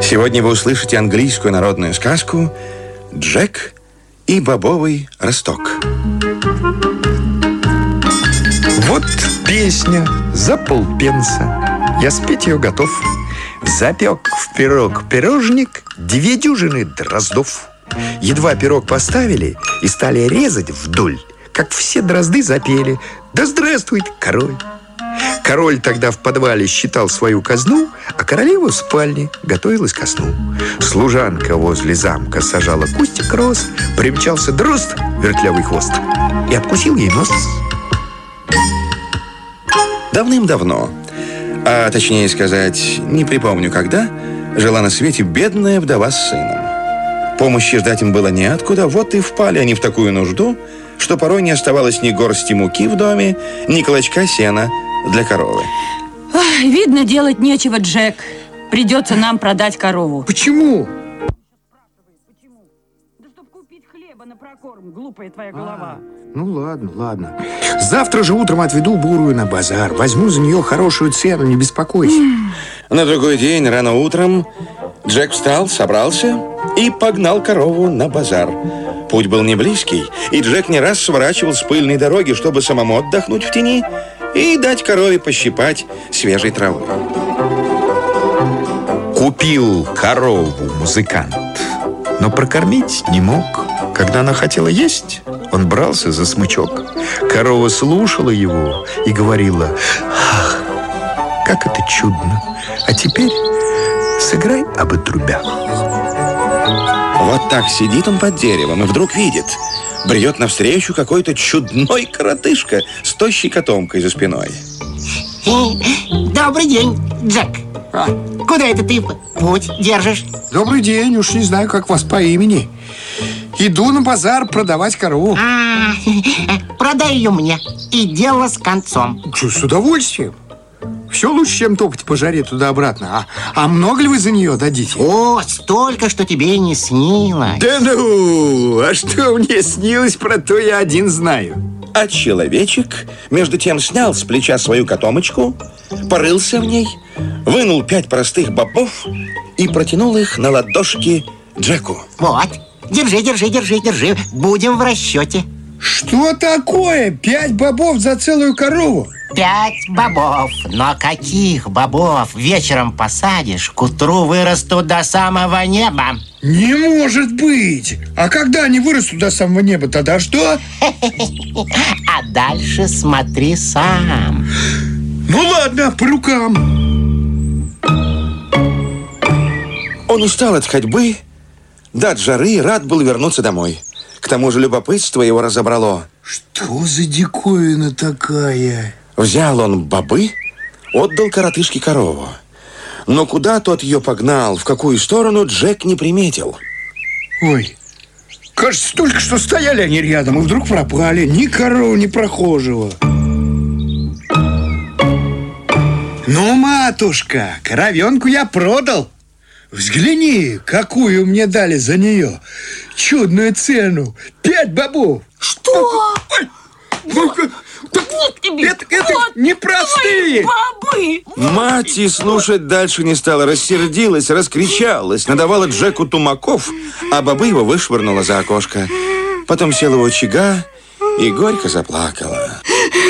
Сегодня вы услышите английскую народную сказку «Джек и бобовый росток». Вот песня за полпенса. Я спеть ее готов. Запек в пирог пирожник 2 дюжины дроздов. Едва пирог поставили и стали резать вдоль, как все дрозды запели: «Да здравствует король!» Король тогда в подвале считал свою казну, а королева в спальне готовилась ко сну. Служанка возле замка сажала кустик роз, примчался дрозд, вертлявый хвост, и откусил ей нос. Давным-давно, а точнее сказать, не припомню когда, жила на свете бедная вдова с сыном. Помощи ждать им было неоткуда, вот и впали они в такую нужду, что порой не оставалось ни горсти муки в доме, ни клочка сена для коровы. Ой, видно, делать нечего, Джек. Придется нам продать корову. Почему? Да чтоб купить хлеба на прокорм, глупая твоя голова. Ну ладно. Завтра же утром отведу бурую на базар. Возьму за нее хорошую цену, не беспокойся. На другой день, рано утром, Джек встал, собрался и погнал корову на базар. Путь был не близкий, и Джек не раз сворачивал с пыльной дороги, чтобы самому отдохнуть в тени и дать корове пощипать свежей травы. Купил корову музыкант, но прокормить не мог. Когда она хотела есть, он брался за смычок. Корова слушала его и говорила: «Ах, как это чудно! А теперь сыграй об отрубях». Вот так сидит он под деревом и вдруг видит: бредет навстречу какой-то чудной коротышка с тощей котомкой за спиной. Добрый день, Джек. Куда это ты путь держишь? Добрый день, уж не знаю, как вас по имени. Иду на базар продавать корову. Продай ее мне, и дело с концом. С удовольствием. Все лучше, чем топать по жаре туда-обратно. А много ли вы за нее дадите? О, столько, что тебе и не снилось. Да ну, а что мне снилось, про то я один знаю. А человечек, между тем, снял с плеча свою котомочку, порылся в ней, вынул 5 простых бобов и протянул их на ладошки Джеку. Вот, держи. Будем в расчете. Что такое? 5 бобов за целую корову? 5 бобов. Но каких бобов? Вечером посадишь, к утру вырастут до самого неба. Не может быть! А когда они вырастут до самого неба, тогда что? А дальше смотри сам. Ну ладно, по рукам. Он устал от ходьбы, да от жары, и рад был вернуться домой. К тому же любопытство его разобрало. Что за диковина такая? Взял он бобы, отдал коротышке корову. Но куда тот ее погнал, в какую сторону, Джек не приметил. Ой, кажется, только что стояли они рядом и вдруг пропали. Ни коровы, ни прохожего. Ну, матушка, коровенку я продал. Взгляни, какую мне дали за нее. Чудную цену. 5 бобов. Что? Ой, это непростые. Бобы! Мать и слушать дальше не стала, рассердилась, раскричалась, надавала Джеку тумаков, а бобы его вышвырнула за окошко. Потом села у очага и горько заплакала.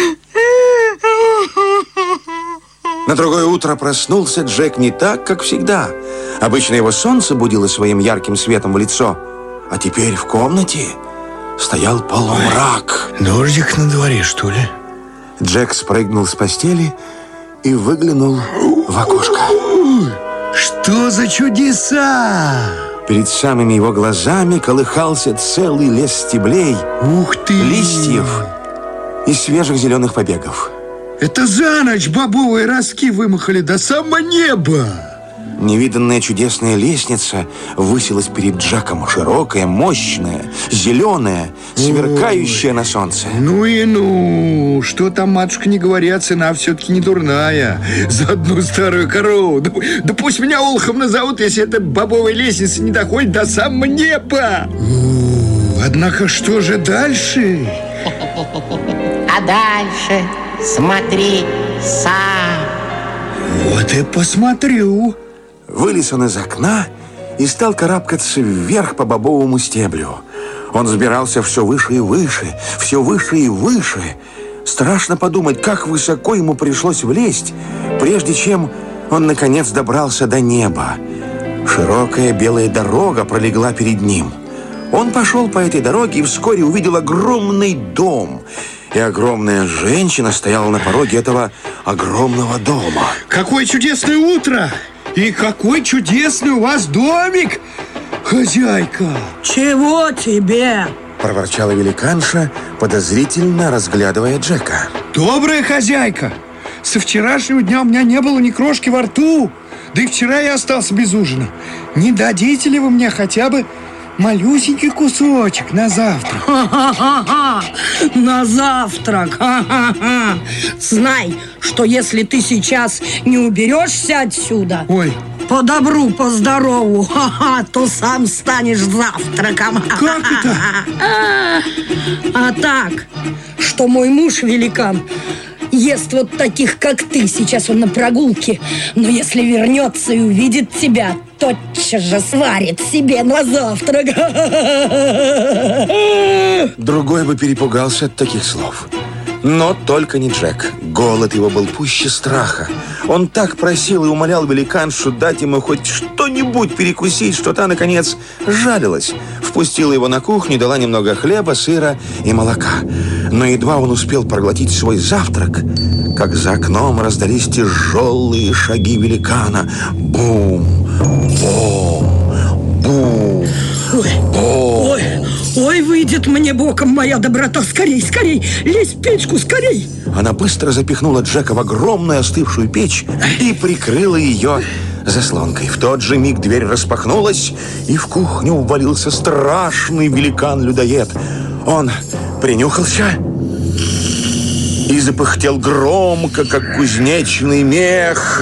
На другое утро проснулся Джек не так, как всегда. Обычно его солнце будило своим ярким светом в лицо, а теперь в комнате стоял полумрак. Дождик на дворе, что ли? Джек спрыгнул с постели и выглянул в окошко. Что за чудеса? Перед самыми его глазами колыхался целый лес стеблей, Ух ты! листьев и свежих зеленых побегов. Это за ночь бобовые ростки вымахали до самого неба. Невиданная чудесная лестница высилась перед Джеком. Широкая, мощная, зеленая, сверкающая на солнце. Ну и ну, что там, матушка, не говори, а цена все-таки не дурная. За одну старую корову. Да пусть меня олухом назовут, если эта бобовая лестница не доходит до самого неба. Однако что же дальше? А дальше смотри сам. Вот и посмотрю. Вылез он из окна и стал карабкаться вверх по бобовому стеблю. Он взбирался все выше и выше, все выше и выше. Страшно подумать, как высоко ему пришлось влезть, прежде чем он, наконец, добрался до неба. Широкая белая дорога пролегла перед ним. Он пошел по этой дороге и вскоре увидел огромный дом. И огромная женщина стояла на пороге этого огромного дома. Какое чудесное утро! И какой чудесный у вас домик, хозяйка! Чего тебе? Проворчала великанша, подозрительно разглядывая Джека. Добрая хозяйка! Со вчерашнего дня у меня не было ни крошки во рту. Да и вчера я остался без ужина. Не дадите ли вы мне хотя бы малюсенький кусочек на завтрак? Ха-ха-ха-ха! На завтрак! Ха-ха-ха! Знай, что если ты сейчас не уберешься отсюда, Ой, по добру, по здорову, ха-ха, то сам станешь завтраком. как это? А так, что мой муж великан ест вот таких, как ты. Сейчас он на прогулке. Но если вернется и увидит тебя, тотчас же сварит себе на завтрак. Другой бы перепугался от таких слов. Но только не Джек. Голод его был пуще страха. Он так просил и умолял великаншу дать ему хоть что-нибудь перекусить, что та, наконец, жалилась. Впустила его на кухню, дала немного хлеба, сыра и молока. Но едва он успел проглотить свой завтрак, как за окном раздались тяжелые шаги великана. Бум! Бум! Бум! Бум! Ой, выйдет мне боком моя доброта. Скорей, скорей, лезь в печку, скорей. Она быстро запихнула Джека в огромную остывшую печь и прикрыла ее заслонкой. В тот же миг дверь распахнулась, и в кухню увалился страшный великан-людоед. Он принюхался и запыхтел громко, как кузнечный мех.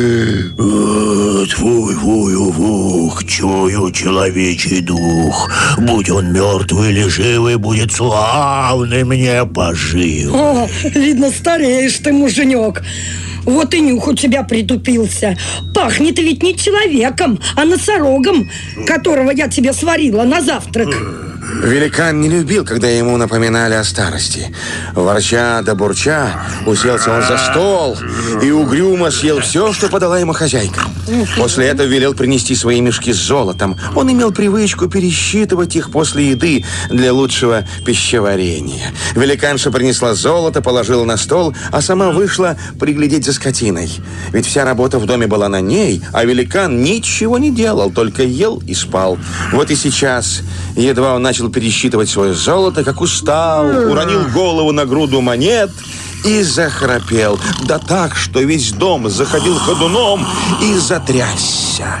Твой-вух, чую человечий дух. Будь он мертвый или живый, будет славный мне пожив. О, видно, стареешь ты, муженек. Вот и нюх у тебя притупился. Пахнет ведь не человеком, а носорогом, которого я тебе сварила на завтрак. Великан не любил, когда ему напоминали о старости. Ворча да бурча, уселся он за стол и угрюмо съел все, что подала ему хозяйка. После этого велел принести свои мешки с золотом. Он имел привычку пересчитывать их после еды для лучшего пищеварения. Великанша принесла золото, положила на стол, а сама вышла приглядеть за скотиной. Ведь вся работа в доме была на ней, а великан ничего не делал, только ел и спал. Вот и сейчас, едва он начал пересчитывать свое золото, как устал, уронил голову на груду монет и захрапел. Да так, что весь дом заходил ходуном и затрясся.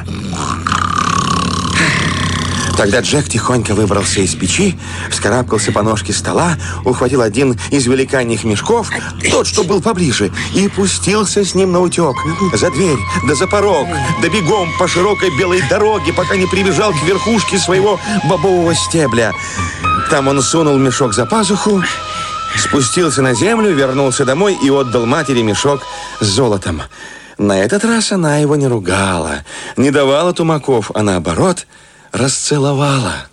Тогда Джек тихонько выбрался из печи, вскарабкался по ножке стола, ухватил один из великаньих мешков, тот, что был поближе, и пустился с ним наутек. За дверь, да за порог, да бегом по широкой белой дороге, пока не прибежал к верхушке своего бобового стебля. Там он сунул мешок за пазуху, спустился на землю, вернулся домой и отдал матери мешок с золотом. На этот раз она его не ругала, не давала тумаков, а наоборот расцеловала.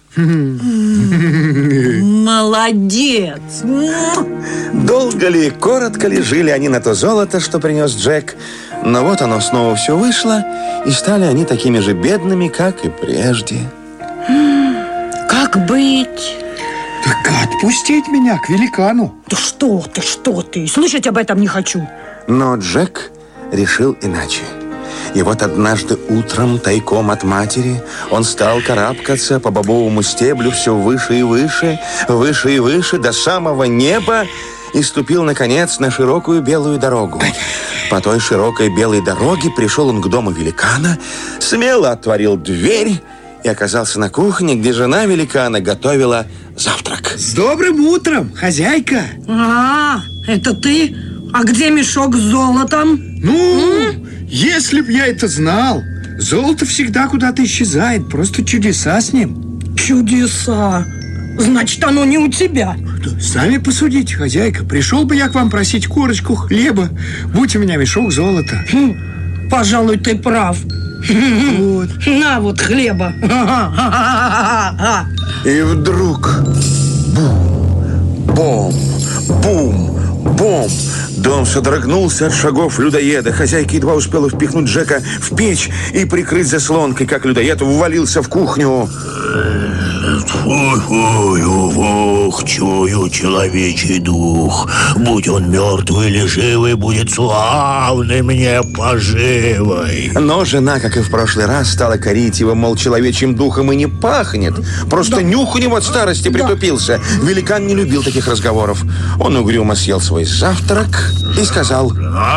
Молодец! Долго ли, коротко ли жили они на то золото, что принес Джек. Но вот оно снова все вышло, и стали они такими же бедными, как и прежде. Как быть? Так отпустить меня к великану. Да что ты, слышать об этом не хочу. Но Джек решил иначе. И вот однажды утром, тайком от матери, он стал карабкаться по бобовому стеблю все выше и выше, выше и выше, до самого неба, и ступил, наконец, на широкую белую дорогу. По той широкой белой дороге пришел он к дому великана, смело отворил дверь и оказался на кухне, где жена великана готовила завтрак. С добрым утром, хозяйка. Это ты? А где мешок с золотом? Если б я это знал. Золото всегда куда-то исчезает. Просто чудеса с ним. Чудеса. Значит, оно не у тебя. Сами посудите, хозяйка. Пришел бы я к вам просить корочку хлеба, будь у меня мешок золота. Пожалуй, ты прав. Вот. На вот хлеба. И вдруг бум, бум, бум. Дом содрогнулся от шагов людоеда. Хозяйка едва успела впихнуть Джека в печь и прикрыть заслонкой, как людоед ввалился в кухню. Ох, чую человечий дух. Будь он мертвый или живый, будет славный мне поживой. Но жена, как и в прошлый раз, стала корить его, мол, человечьим духом и не пахнет. Просто нюх у него от старости притупился. Великан не любил таких разговоров. Он угрюмо съел свой завтрак и сказал: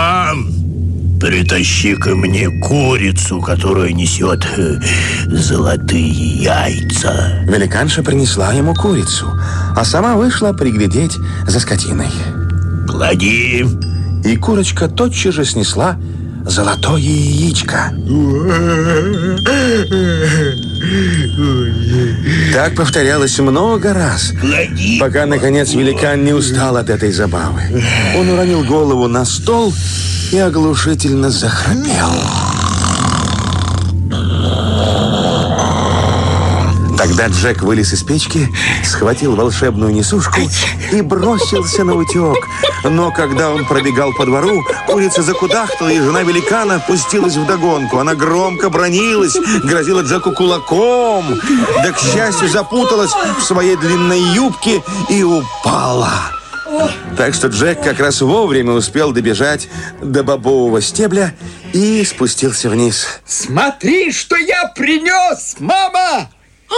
притащи-ка мне курицу, которая несет золотые яйца. Великанша принесла ему курицу, а сама вышла приглядеть за скотиной. Клади. И курочка тотчас же снесла золотое яичко. Так повторялось много раз, пока, наконец, великан не устал от этой забавы. Он уронил голову на стол и оглушительно захрапел. Тогда Джек вылез из печки, схватил волшебную несушку и бросился на утек. Но когда он пробегал по двору, курица закудахтала, и жена великана пустилась вдогонку. Она громко бранилась, грозила Джеку кулаком, да, к счастью, запуталась в своей длинной юбке и упала. Так что Джек как раз вовремя успел добежать до бобового стебля и спустился вниз. Смотри, что я принес, мама!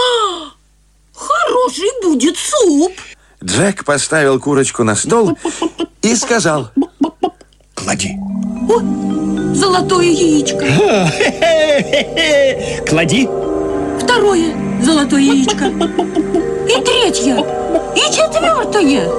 Хороший будет суп. Джек поставил курочку на стол и сказал: Клади. О, золотое яичко. Клади. Второе золотое яичко. И третье. И четвертое.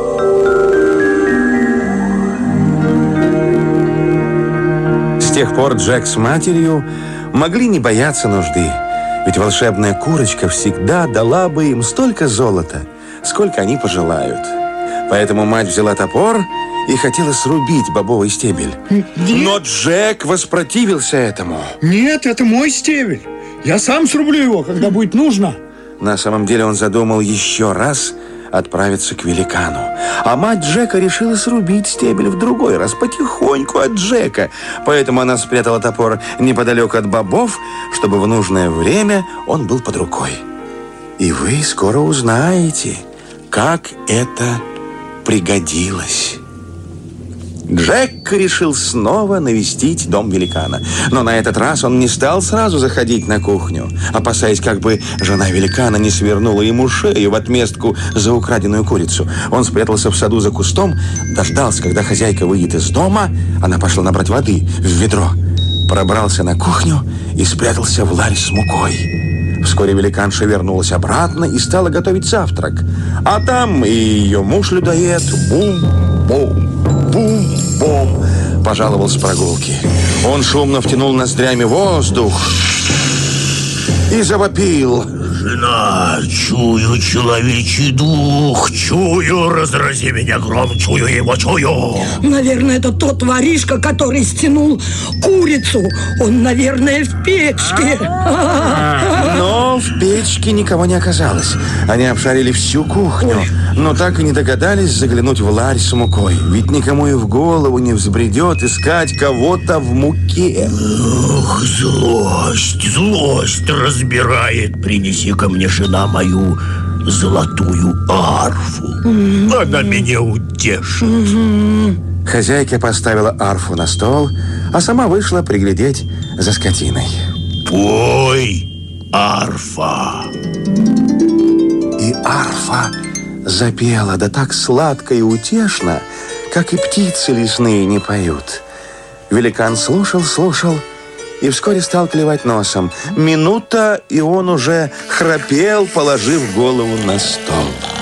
С тех пор Джек с матерью могли не бояться нужды. Ведь волшебная курочка всегда дала бы им столько золота, сколько они пожелают. Поэтому мать взяла топор и хотела срубить бобовый стебель. Но Джек воспротивился этому. Нет, это мой стебель. Я сам срублю его, когда будет нужно. На самом деле он задумал еще раз отправиться к великану. А мать Джека решила срубить стебель в другой раз, потихоньку от Джека. Поэтому она спрятала топор неподалеку от бобов, чтобы в нужное время он был под рукой. И вы скоро узнаете, как это пригодилось. Джек решил снова навестить дом великана. Но на этот раз он не стал сразу заходить на кухню, опасаясь, как бы жена великана не свернула ему шею в отместку за украденную курицу. Он спрятался в саду за кустом, дождался, когда хозяйка выйдет из дома. Она пошла набрать воды в ведро. Пробрался на кухню и спрятался в ларь с мукой. Вскоре великанша вернулась обратно и стала готовить завтрак. А там и ее муж-людоед бум-бум, бум-бум пожаловал с прогулки. Он шумно втянул ноздрями воздух и завопил: жена, чую человечий дух, чую, разрази меня гром, чую его, чую. Наверное, это тот воришка, который стянул курицу. Он, наверное, в печке. Но в печке никого не оказалось. Они обшарили всю кухню, но так и не догадались заглянуть в ларь с мукой. Ведь никому и в голову не взбредет искать кого-то в муке. Ох, злость разбирает. Принеси ко мне, жена, мою золотую арфу. Она меня утешит. Хозяйка поставила арфу на стол, а сама вышла приглядеть за скотиной. Пой, арфа. И арфа запела, да так сладко и утешно, как и птицы лесные не поют. Великан слушал и вскоре стал клевать носом. Минута, и он уже храпел, положив голову на стол.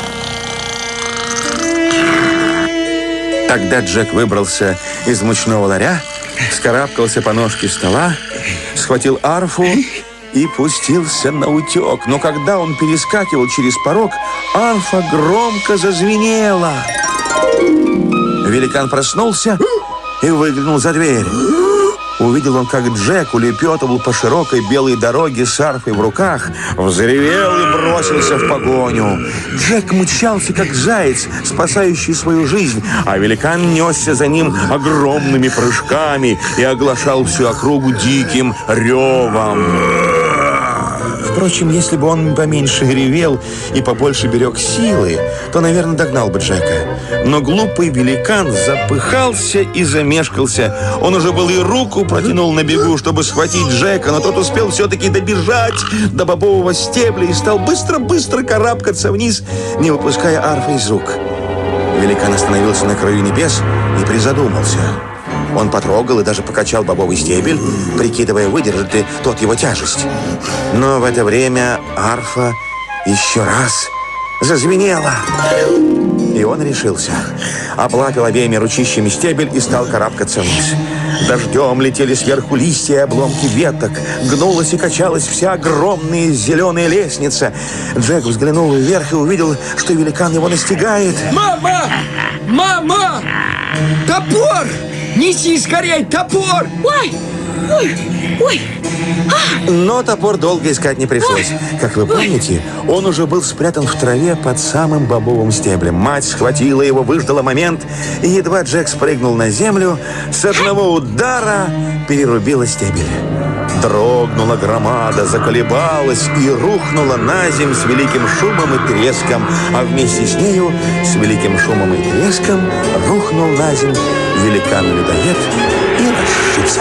Тогда Джек выбрался из мучного ларя, вскарабкался по ножке стола, схватил арфу и пустился на утек. Но когда он перескакивал через порог, арфа громко зазвенела. Великан проснулся и выглянул за дверь. увидел он, как Джек улепетывал по широкой белой дороге с арфой в руках, взревел и бросился в погоню. Джек мчался, как заяц, спасающий свою жизнь, а великан несся за ним огромными прыжками и оглашал всю округу диким ревом. Впрочем, если бы он поменьше ревел и побольше берег силы, то, наверное, догнал бы Джека. Но глупый великан запыхался и замешкался. Он уже был и руку протянул на бегу, чтобы схватить Джека, но тот успел все-таки добежать до бобового стебля и стал быстро-быстро карабкаться вниз, не выпуская арфы из рук. Великан остановился на краю небес и призадумался. Он потрогал и даже покачал бобовый стебель, прикидывая, выдержит ли тот его тяжесть. Но в это время арфа еще раз зазвенела. И он решился. Оплакал обеими ручищами стебель и стал карабкаться вниз. Дождем летели сверху листья и обломки веток. Гнулась и качалась вся огромная зеленая лестница. Джек взглянул вверх и увидел, что великан его настигает. Мама! Мама! Топор! Неси скорей топор! Ой! Ой! Ой! Но топор долго искать не пришлось. Как вы помните, он уже был спрятан в траве под самым бобовым стеблем. Мать схватила его, выждала момент, и едва Джек спрыгнул на землю, с одного удара перерубила стебель. Дрогнула громада, заколебалась и рухнула на землю с великим шумом и треском, а вместе с нею, с великим шумом и треском, рухнул на землю великан-людоед и расшибся.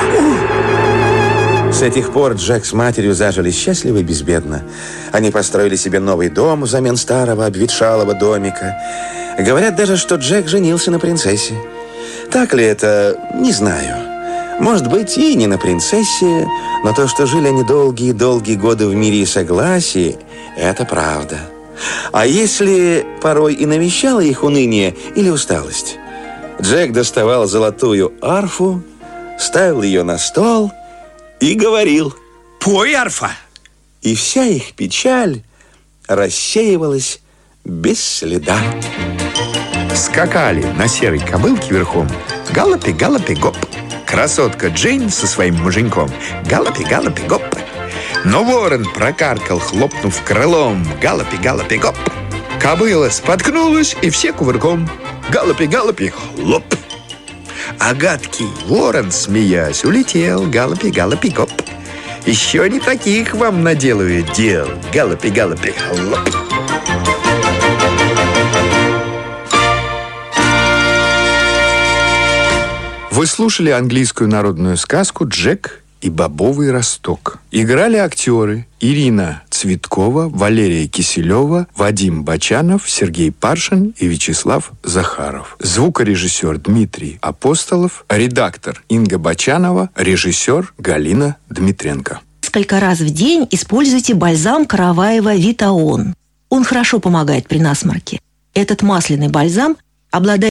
С этих пор Джек с матерью зажили счастливо и безбедно. Они построили себе новый дом взамен старого обветшалого домика. Говорят даже, что Джек женился на принцессе. Так ли это, не знаю. Может быть, и не на принцессе, но то, что жили они долгие-долгие годы в мире и согласии, это правда. А если порой и навещало их уныние или усталость, Джек доставал золотую арфу, ставил ее на стол и говорил: «Пой, арфа!» И вся их печаль рассеивалась без следа. Скакали на серой кобылке верхом. Галопи, галопи, гоп. Красотка Джейн со своим муженьком. Галопи, галопи, гоп. Но ворон прокаркал, хлопнув крылом. Галопи, галопи, гоп. Кобыла споткнулась, и все кувырком. Галопи, галопи, хлоп. А гадкий ворон, смеясь, улетел. Галопи, галопи, гоп. Еще не таких вам наделают дел. Галопи, галопи, хлоп. Вы слушали английскую народную сказку «Джек и бобовый росток». Играли актеры Ирина Цветкова, Валерия Киселева, Вадим Бочанов, Сергей Паршин и Вячеслав Захаров. Звукорежиссер Дмитрий Апостолов, редактор Инга Бочанова, режиссер Галина Дмитренко. Несколько раз в день используйте бальзам Караваева «Витаон». Он хорошо помогает при насморке. Этот масляный бальзам обладает